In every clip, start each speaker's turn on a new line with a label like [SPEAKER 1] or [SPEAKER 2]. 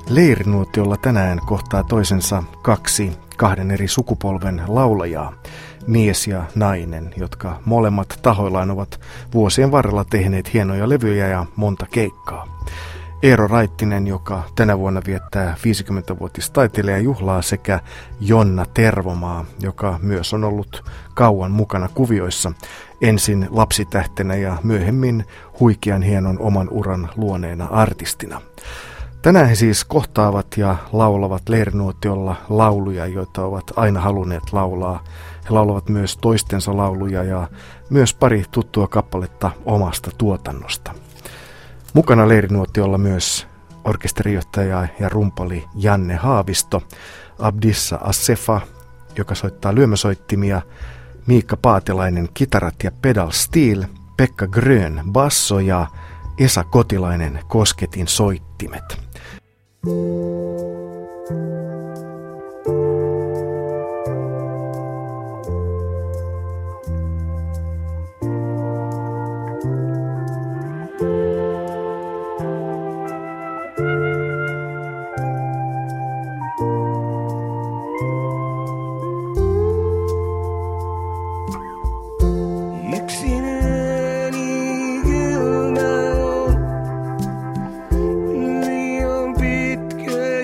[SPEAKER 1] Leirinuotiolla tänään kohtaa toisensa kahden eri sukupolven laulajaa, mies ja nainen, jotka molemmat tahoillaan ovat vuosien varrella tehneet hienoja levyjä ja monta keikkaa. Eero Raittinen, joka tänä vuonna viettää 50-vuotis taiteilijajuhlaa, sekä Jonna Tervomaa, joka myös on ollut kauan mukana kuvioissa, ensin lapsitähtenä ja myöhemmin huikean hienon oman uran luoneena artistina. Tänään he siis kohtaavat ja laulavat Leirinuotiolla lauluja, joita ovat aina halunneet laulaa. He laulavat myös toistensa lauluja ja myös pari tuttua kappaletta omasta tuotannosta. Mukana Leirinuotiolla myös orkesterijohtaja ja rumpali Janne Haavisto, Abdissa Assefa, joka soittaa lyömäsoittimia, Miikka Paatelainen kitarat ja pedal steel, Pekka Grön basso ja Esa Kotilainen kosketin soittimet.
[SPEAKER 2] Liian pitkä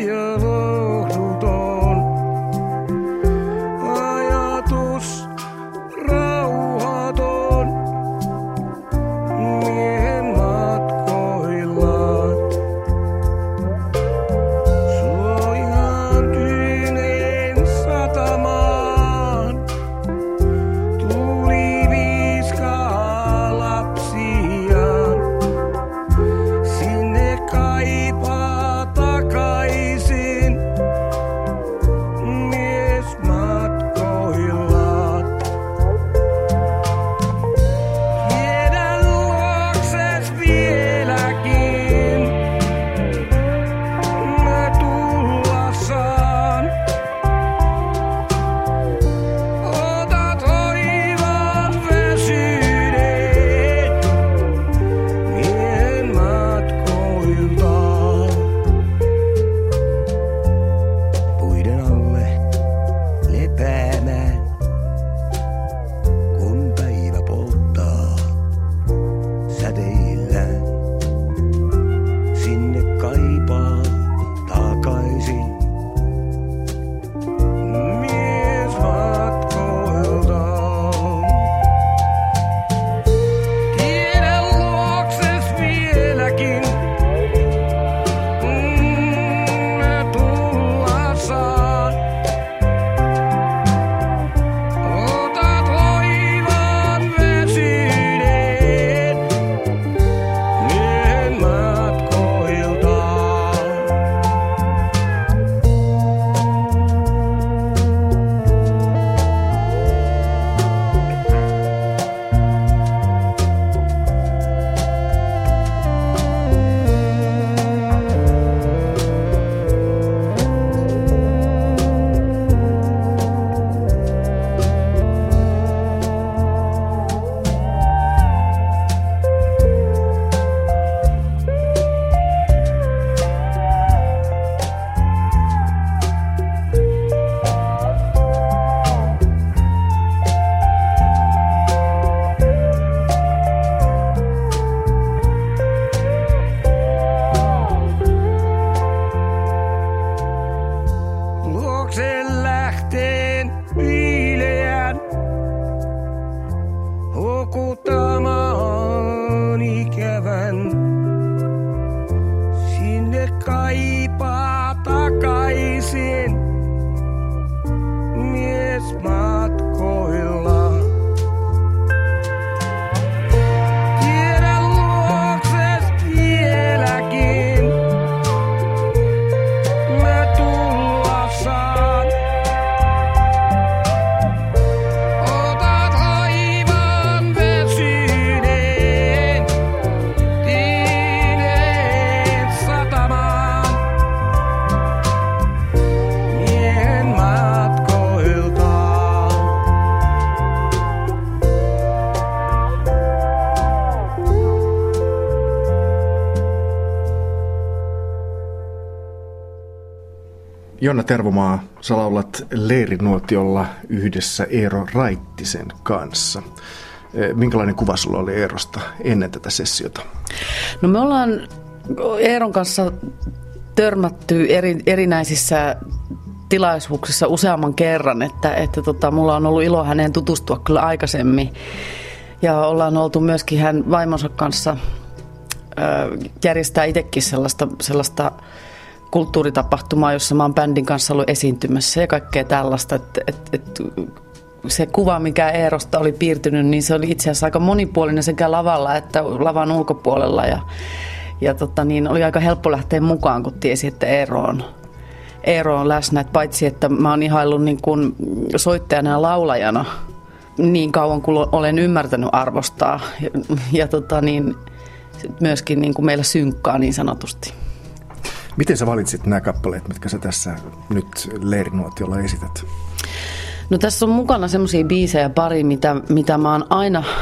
[SPEAKER 1] Jonna Tervomaa, sä laulat Leirinuotiolla yhdessä Eero Raittisen kanssa. Minkälainen kuva sulla oli Eerosta ennen tätä sessiota?
[SPEAKER 2] No me ollaan Eeron kanssa törmätty erinäisissä tilaisuuksissa useamman kerran, että mulla on ollut ilo häneen tutustua kyllä aikaisemmin. Ja ollaan oltu myöskin hän vaimonsa kanssa järjestää itsekin sellaista kulttuuritapahtumaa, jossa mä oon bändin kanssa ollut esiintymässä ja kaikkea tällaista. Se kuva, mikä Eerosta oli piirtynyt, niin se oli itse asiassa aika monipuolinen sekä lavalla että lavan ulkopuolella. Ja oli aika helppo lähteä mukaan, kun tiesi, että Eero on läsnä. Et paitsi, että mä oon ihaillut niin kuin soittajana ja laulajana niin kauan kuin olen ymmärtänyt arvostaa. Ja myöskin niin kuin meillä synkkaa niin sanotusti.
[SPEAKER 1] Miten sä valitsit nämä kappaleet, mitkä sä tässä nyt Leirinuotiolla esität?
[SPEAKER 2] No tässä on mukana semmoisia biisejä pari, mitä mä oon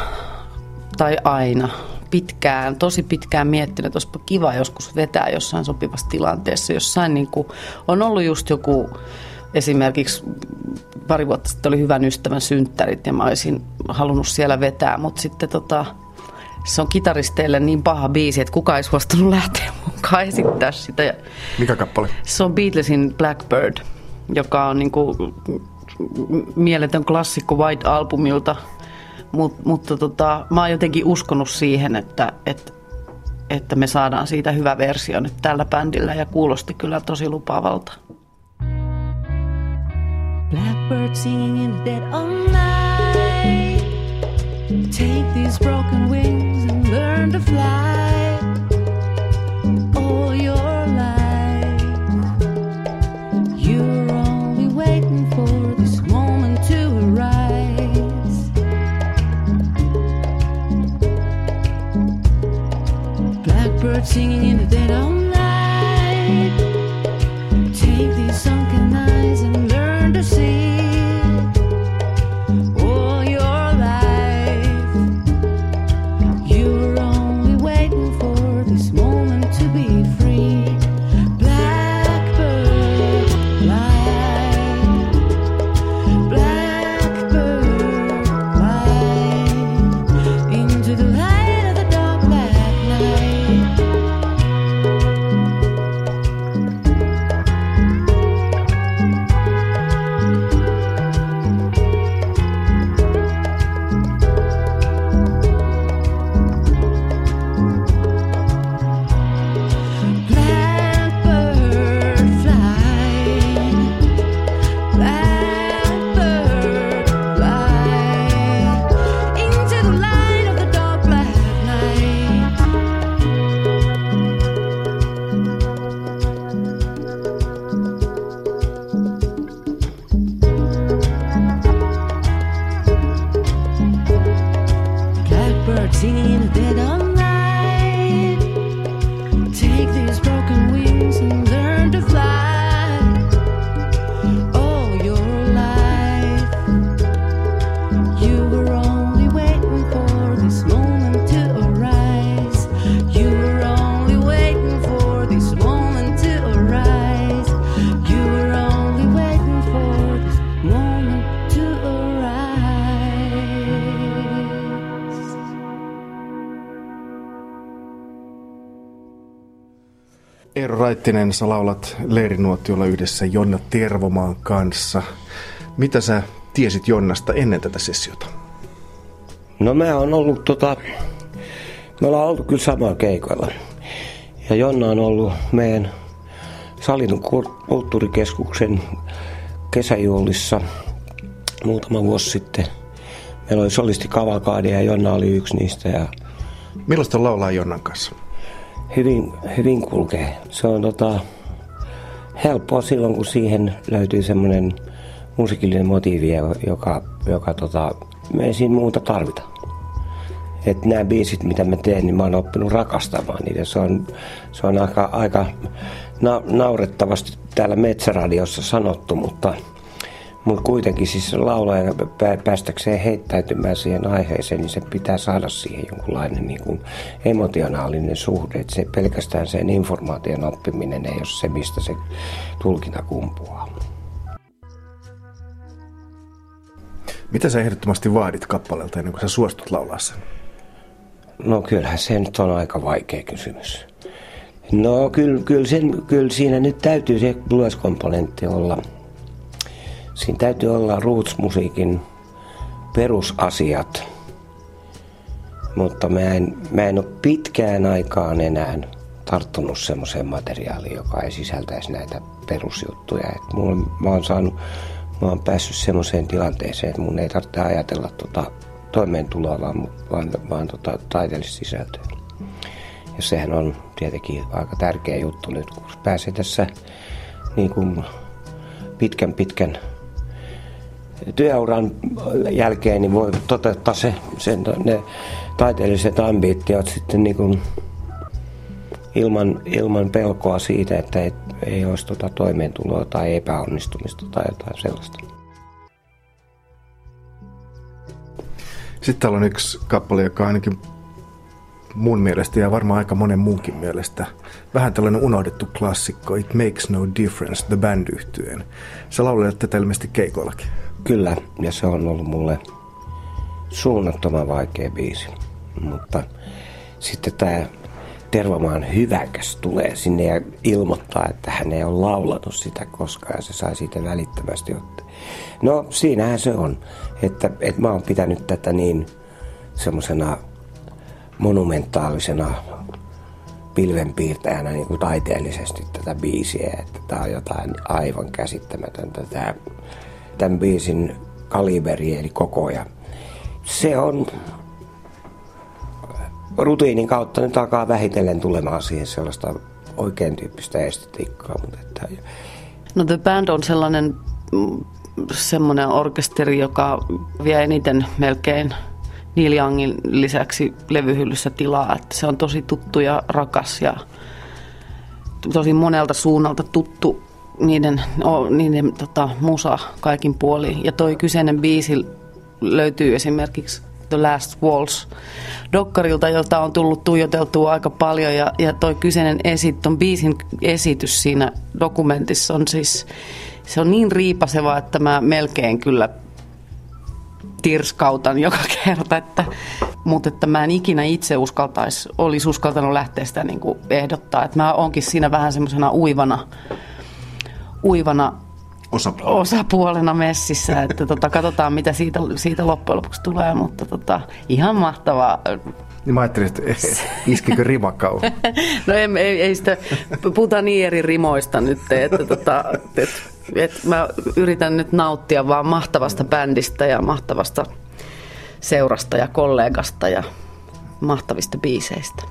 [SPEAKER 2] tosi pitkään miettinyt, että olisipa kiva joskus vetää jossain sopivassa tilanteessa. Jossain niin kuin on ollut just joku, esimerkiksi pari vuotta sitten oli hyvän ystävän synttärit ja mä olisin halunnut siellä vetää, mutta sitten se on kitaristeille niin paha biisi, että kukaan ei suostunut lähteä mukaan esittää sitä.
[SPEAKER 1] Mikä kappale? Se
[SPEAKER 2] on Beatlesin Blackbird, joka on niin kuin mieletön klassikko White-albumilta. Mutta mä oon jotenkin uskonut siihen, että me saadaan siitä hyvä versio nyt tällä bändillä ja kuulosti kyllä tosi lupaavalta. Blackbird singing in the dead of night. Take these broken wings and learn to fly all your life. You're only waiting for this moment to arise. Blackbird singing in the dead of night. Take these sunken eyes and learn to see.
[SPEAKER 1] Eero Raittinen, sä laulat Leirinuotiolla yhdessä Jonna Tervomaan kanssa. Mitä sä tiesit Jonnasta ennen tätä sessiota?
[SPEAKER 3] No me ollaan oltu kyllä samaa keikoilla. Ja Jonna on ollut meidän Salin kulttuurikeskuksen kesäjuhlissa muutama vuosi sitten. Meillä oli solisti kavalkaadi ja Jonna oli yksi niistä. Ja
[SPEAKER 1] millaista laulaa Jonnan kanssa?
[SPEAKER 3] Hyvin kulkee. Se on helppoa silloin, kun siihen löytyy semmoinen musiikillinen motiivi, joka me ei siinä muuta tarvita. Että nämä biisit, mitä mä teen, niin mä oon oppinut rakastamaan niitä. Se on aika naurettavasti täällä Metsäradiossa sanottu, mutta Mutta kuitenkin siis laulajan päästäkseen heittäytymään siihen aiheeseen, niin se pitää saada siihen jonkunlainen niin kuin emotionaalinen suhde. Että se pelkästään sen informaation oppiminen ei ole se, mistä se tulkinta kumpuaa.
[SPEAKER 1] Mitä sä ehdottomasti vaadit kappaleelta ennen kuin sä suostut laulaa sen?
[SPEAKER 3] No kyllähän se nyt on aika vaikea kysymys. No kyllä siinä nyt täytyy se blues-komponentti olla. Siinä täytyy olla roots-musiikin perusasiat, mutta mä en ole pitkään aikaan enää tarttunut semmoiseen materiaaliin, joka ei sisältäisi näitä perusjuttuja. Mä oon päässyt semmoiseen tilanteeseen, että mun ei tarvitse ajatella toimeentuloa, vaan taiteellista sisältöä. Ja sehän on tietenkin aika tärkeä juttu nyt, kun pääsee tässä niin kuin pitkän työuran jälkeen, niin voi toteuttaa ne taiteelliset ambiitiot sitten niin kuin ilman pelkoa siitä, että ei olisi toimeentuloa tai epäonnistumista tai jotain sellaista.
[SPEAKER 1] Sitten täällä on yksi kappale, joka ainakin mun mielestä ja varmaan aika monen muunkin mielestä vähän tällainen unohdettu klassikko, It Makes No Difference, The Band-yhtyeen. Sä laulelet tätä ilmeisesti keikoillakin.
[SPEAKER 3] Kyllä, ja se on ollut mulle suunnattoman vaikea biisi. Mutta sitten tämä Tervamaan Hyväkäs tulee sinne ja ilmoittaa, että hän ei ole laulanut sitä koskaan ja se sai siitä välittömästi ottaa. No siinähän se on, että mä oon pitänyt tätä niin semmoisena monumentaalisena pilvenpiirtäjänä niin kuin taiteellisesti tätä biisiä, että tää on jotain aivan käsittämätöntä tämän biisin kaliberi eli koko ja se on rutiinin kautta nyt alkaa vähitellen tulemaan siihen sellaista oikein tyyppistä estetiikkaa.
[SPEAKER 2] No The Band on semmoinen orkesteri, joka vie eniten melkein Neil Youngin lisäksi levyhyllyssä tilaa. Että se on tosi tuttu ja rakas ja tosi monelta suunnalta tuttu niiden musa kaikin puolin. Ja toi kyseinen biisi löytyy esimerkiksi The Last Waltz -dokkarilta, jolta on tullut tuijoteltua aika paljon. Ja toi kyseinen ton biisin esitys siinä dokumentissa on siis, se on niin riipaseva, että mä melkein kyllä tirskautan joka kerta, mutta että mä en ikinä itse olisi uskaltanut lähteä sitä niin kuin ehdottaa. Että mä oonkin siinä vähän semmoisena uivana osapuolena messissä, että katsotaan mitä siitä loppujen lopuksi tulee, mutta ihan mahtavaa.
[SPEAKER 1] Niin mä ajattelin, että iskikö rimakau?
[SPEAKER 2] No ei sitä, puhutaan niin eri rimoista nyt, että mä yritän nyt nauttia vaan mahtavasta bändistä ja mahtavasta seurasta ja kollegasta ja mahtavista biiseistä.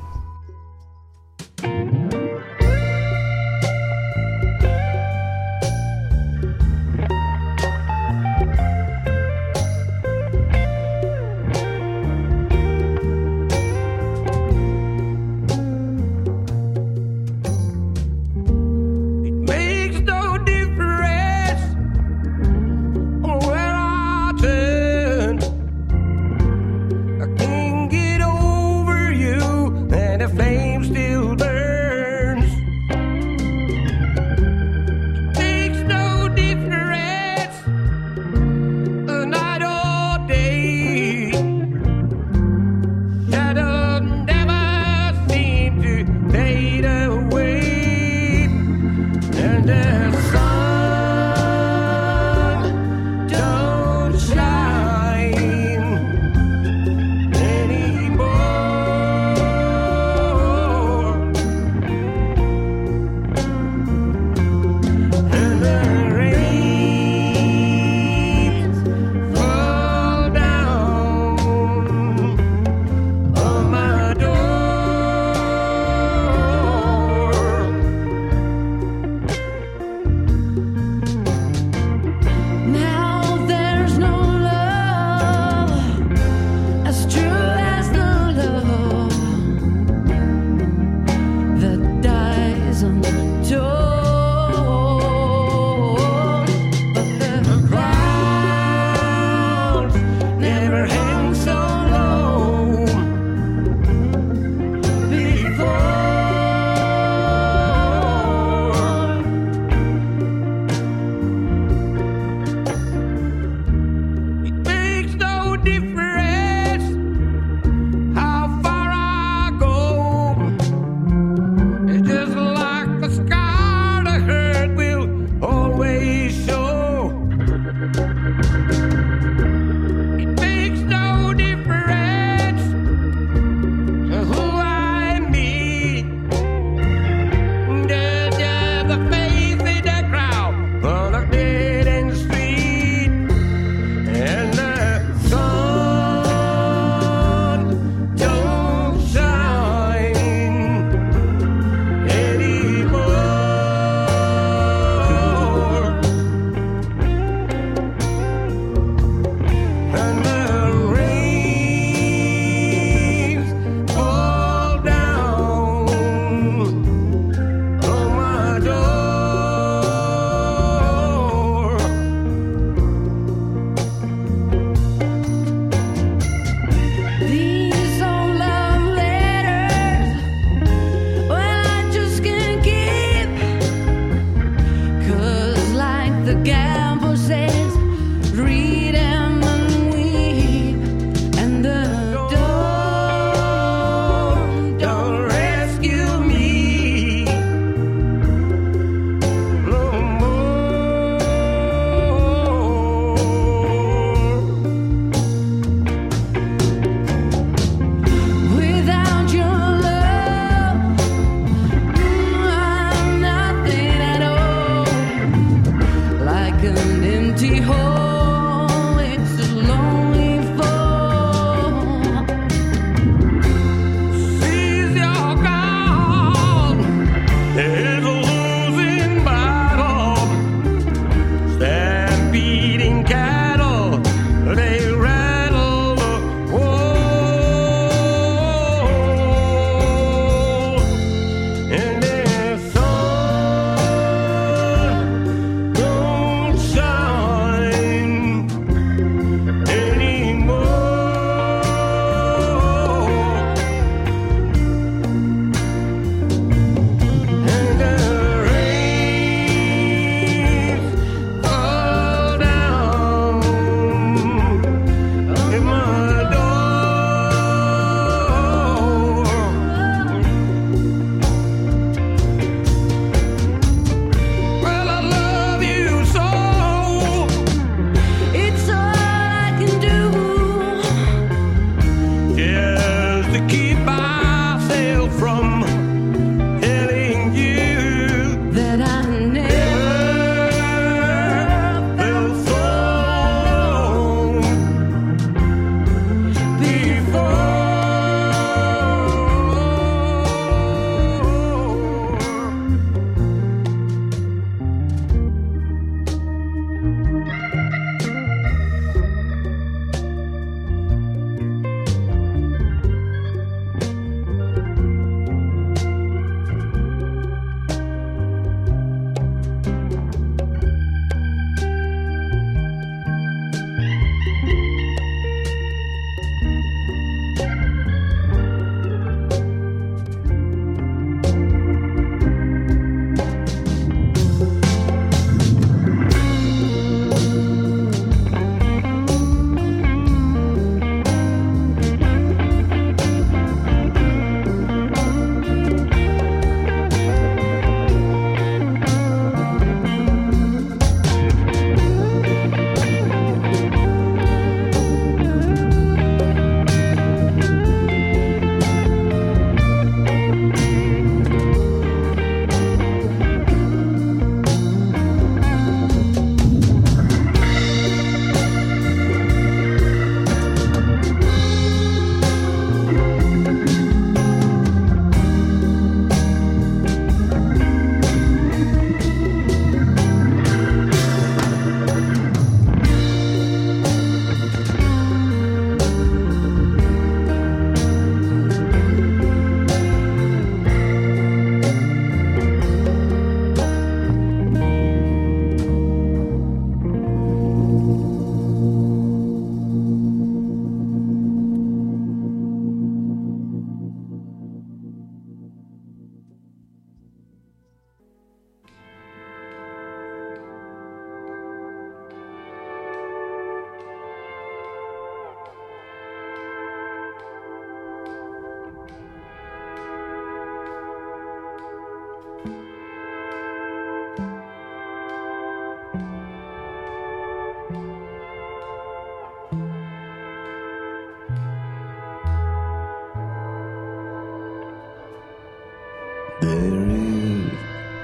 [SPEAKER 4] There is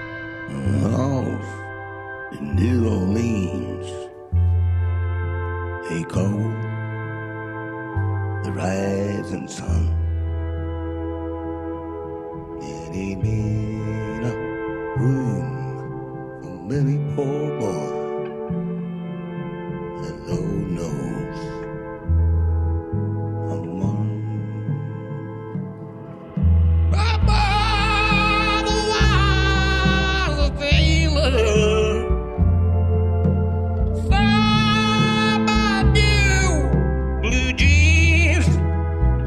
[SPEAKER 4] a house in New Orleans. They call the rising sun. It ain't been a room for many poor boy. The Lord knows I'm one. Papa was a tailor. Some I knew blue jeans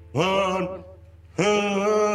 [SPEAKER 4] one, one.